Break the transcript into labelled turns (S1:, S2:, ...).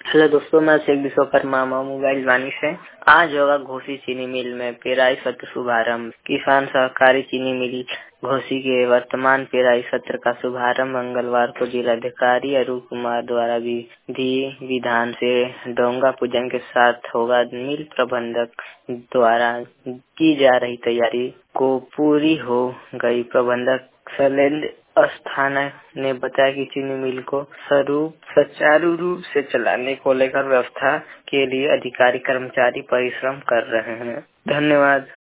S1: Hello दोस्तों, मैं Sheikh Vishwakarma mobile वानी से। आज होगा घोसी चीनी मिल में पेराई सत्र शुभारंभ। किसान सहकारी चीनी मिल घोसी के वर्तमान पेराई सत्र का शुभारंभ मंगलवार को जिलाधिकारी अरुण कुमार द्वारा विधि विधान से डोंगा पूजन के साथ होगा। मिल प्रबंधक द्वारा की जा रही तैयारी को पूरी हो गई। प्रबंधक शैलेंद्र अस्थाना ने बताया कि चीनी मिल को सुचारू रूप से चलाने को लेकर व्यवस्था के लिए अधिकारी कर्मचारी परिश्रम कर रहे हैं। धन्यवाद।